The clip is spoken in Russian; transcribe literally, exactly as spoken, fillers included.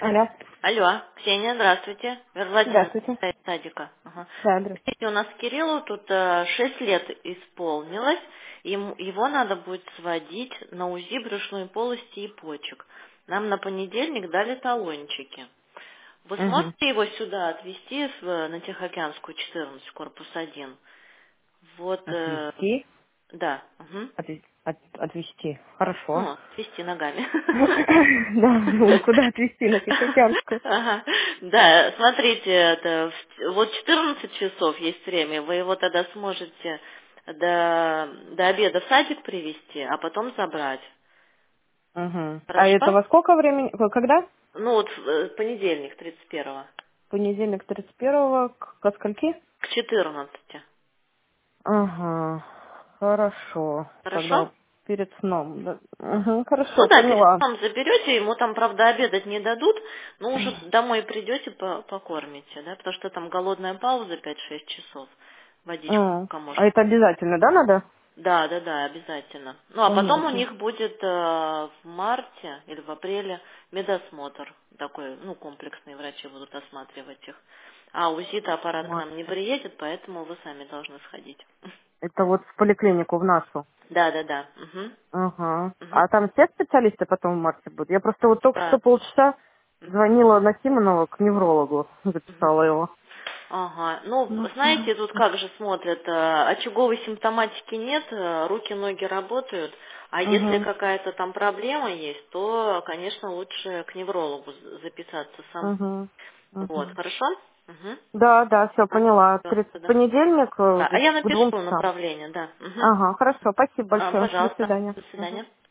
Алло. Алло, Ксения, здравствуйте. Вера Владимировна Здравствуйте. из садика. Ага. Да, здравствуйте. Видите, у нас Кириллу тут э, шесть лет исполнилось. Ему, его надо будет сводить на УЗИ брюшной полости и почек. Нам на понедельник дали талончики. Вы Угу. сможете его сюда отвезти в- на Тихоокеанскую четырнадцать, корпус один? Вот, э, Отвезти? да. Мгм. Отве- от- отвезти. Хорошо. Ну, отвезти ногами. Да, ну, куда отвезти? На Тихоокеанскую. Ага. Да, смотрите, это в- вот четырнадцать часов есть время, вы его тогда сможете до, до обеда в садик привезти, а потом забрать. Угу. А это Хорошо? во сколько времени? Во- Когда? Ну вот в э, понедельник, тридцать первого, Понедельник тридцать первого к ко скольки? к четырнадцати. Ага. Хорошо. Хорошо? Тогда перед сном. Да. Угу, Ну хорошо, да, перед поняла. сном заберете, ему там, правда, обедать не дадут, но уже домой придете, по- покормите, да, потому что там голодная пауза пять-шесть часов, водичку А, пока может. а это обязательно, да, надо? Да, да, да, обязательно. Ну, а потом у Понятно. них будет э, в марте или в апреле медосмотр такой, ну, комплексные врачи будут осматривать их. А УЗИ-то аппарат к нам не Марте. приедет, поэтому вы сами должны сходить. Это вот в поликлинику в нашу. Да, да, да. Угу. Ага. Угу. А там все специалисты потом в марте будут? Я просто вот только что Да. полчаса звонила на Симонова к неврологу, Мгм. записала его. Ага. Ну, Ну, знаете, тут как же смотрят, э, очаговой симптоматики нет, э, руки, ноги работают, а если угу, какая-то там проблема есть, то, конечно, лучше к неврологу з- записаться сам. угу, Вот, угу. хорошо? Угу. Да, да, все, А, поняла. да, Тридцать да. понедельник Да, э, а я к двум напишу часам. направление, да. Угу. Ага, хорошо, спасибо А, большое. До пожалуйста. свидания. До Мгм. свидания.